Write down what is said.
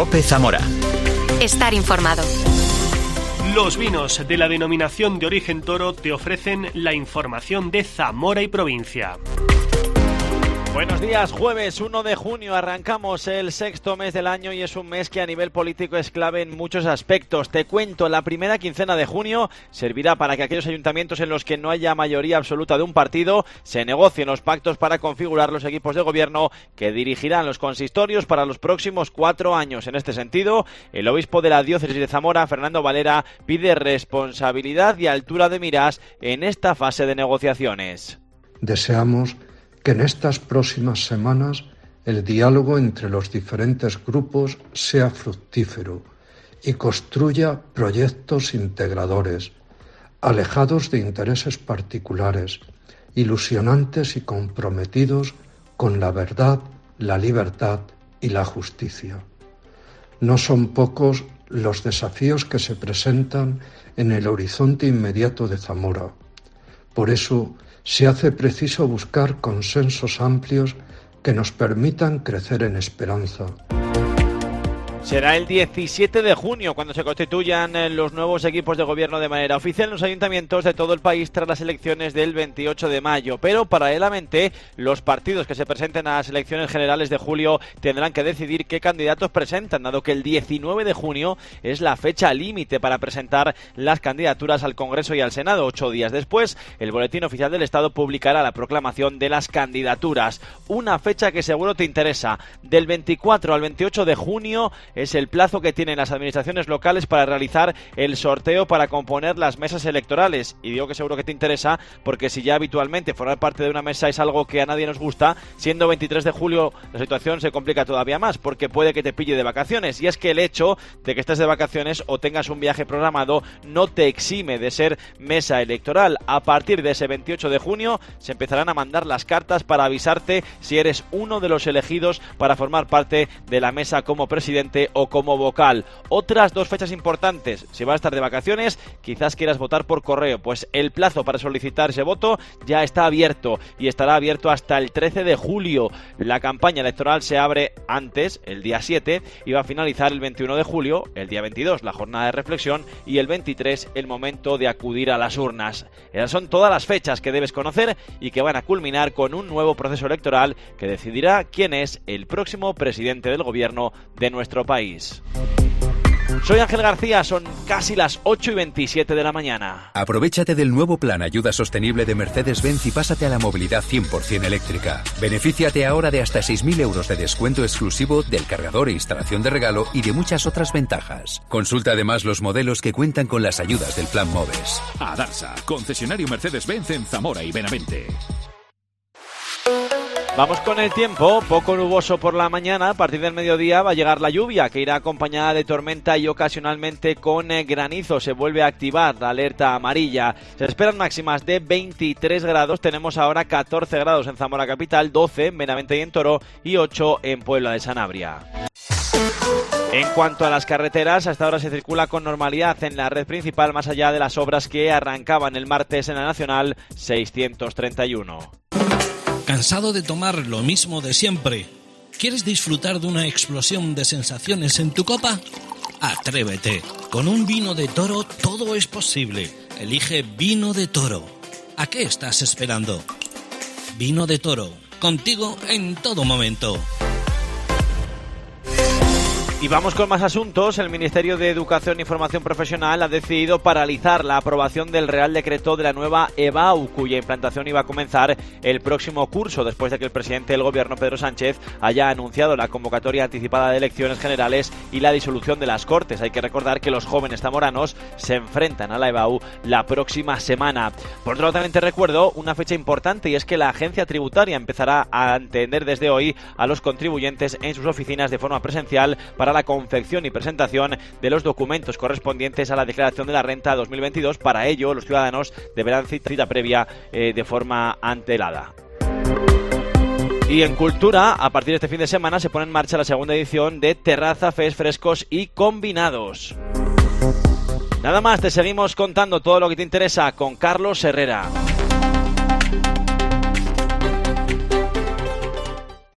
COPE Zamora. Estar informado. Los vinos de la denominación de origen Toro te ofrecen la información de Zamora y provincia. Buenos días, jueves 1 de junio, arrancamos el sexto mes del año y es un mes que a nivel político es clave en muchos aspectos. Te cuento, la primera quincena de junio servirá para que aquellos ayuntamientos en los que no haya mayoría absoluta de un partido se negocien los pactos para configurar los equipos de gobierno que dirigirán los consistorios para los próximos 4 años. En este sentido, el obispo de la diócesis de Zamora, Fernando Valera, pide responsabilidad y altura de miras en esta fase de negociaciones. Deseamos que en estas próximas semanas el diálogo entre los diferentes grupos sea fructífero y construya proyectos integradores, alejados de intereses particulares, ilusionantes y comprometidos con la verdad, la libertad y la justicia. No son pocos los desafíos que se presentan en el horizonte inmediato de Zamora. Por eso, se hace preciso buscar consensos amplios que nos permitan crecer en esperanza. Será el 17 de junio cuando se constituyan los nuevos equipos de gobierno de manera oficial en los ayuntamientos de todo el país tras las elecciones del 28 de mayo. Pero paralelamente, los partidos que se presenten a las elecciones generales de julio tendrán que decidir qué candidatos presentan, dado que el 19 de junio es la fecha límite para presentar las candidaturas al Congreso y al Senado. 8 días después, el Boletín Oficial del Estado publicará la proclamación de las candidaturas. Una fecha que seguro te interesa. Del 24 al 28 de junio es el plazo que tienen las administraciones locales para realizar el sorteo para componer las mesas electorales. Y digo que seguro que te interesa porque si ya habitualmente formar parte de una mesa es algo que a nadie nos gusta, siendo 23 de julio la situación se complica todavía más porque puede que te pille de vacaciones. Y es que el hecho de que estés de vacaciones o tengas un viaje programado no te exime de ser mesa electoral. A partir de ese 28 de junio se empezarán a mandar las cartas para avisarte si eres uno de los elegidos para formar parte de la mesa como presidente o como vocal. Otras dos fechas importantes: si vas a estar de vacaciones, quizás quieras votar por correo, pues el plazo para solicitar ese voto ya está abierto y estará abierto hasta el 13 de julio. La campaña electoral se abre antes, el día 7, y va a finalizar el 21 de julio, el día 22, la jornada de reflexión, y el 23, el momento de acudir a las urnas. Esas son todas las fechas que debes conocer y que van a culminar con un nuevo proceso electoral que decidirá quién es el próximo presidente del gobierno de nuestro país. Soy Ángel García, son casi las 8:27 de la mañana. Aprovéchate del nuevo plan Ayuda Sostenible de Mercedes-Benz y pásate a la movilidad 100% eléctrica. Benefíciate ahora de hasta 6.000 euros de descuento exclusivo del cargador e instalación de regalo y de muchas otras ventajas. Consulta además los modelos que cuentan con las ayudas del plan MOVES. Adarsa, concesionario Mercedes-Benz en Zamora y Benavente. Vamos con el tiempo, poco nuboso por la mañana, a partir del mediodía va a llegar la lluvia que irá acompañada de tormenta y ocasionalmente con granizo. Se vuelve a activar la alerta amarilla. Se esperan máximas de 23 grados, tenemos ahora 14 grados en Zamora capital, 12 en Benavente y en Toro y 8 en Puebla de Sanabria. En cuanto a las carreteras, hasta ahora se circula con normalidad en la red principal más allá de las obras que arrancaban el martes en la Nacional 631. ¿Cansado de tomar lo mismo de siempre? ¿Quieres disfrutar de una explosión de sensaciones en tu copa? Atrévete. Con un vino de Toro todo es posible. Elige Vino de Toro. ¿A qué estás esperando? Vino de Toro. Contigo en todo momento. Y vamos con más asuntos. El Ministerio de Educación y Formación Profesional ha decidido paralizar la aprobación del Real Decreto de la nueva EBAU, cuya implantación iba a comenzar el próximo curso, después de que el presidente del Gobierno, Pedro Sánchez, haya anunciado la convocatoria anticipada de elecciones generales y la disolución de las Cortes. Hay que recordar que los jóvenes zamoranos se enfrentan a la EBAU la próxima semana. Por otro lado, también te recuerdo una fecha importante, y es que la agencia tributaria empezará a atender desde hoy a los contribuyentes en sus oficinas de forma presencial para la confección y presentación de los documentos correspondientes a la declaración de la renta 2022. Para ello, los ciudadanos deberán cita previa de forma antelada. Y en cultura, a partir de este fin de semana se pone en marcha la segunda edición de Terraza Fest Frescos y Combinados. Nada más, te seguimos contando todo lo que te interesa con Carlos Herrera.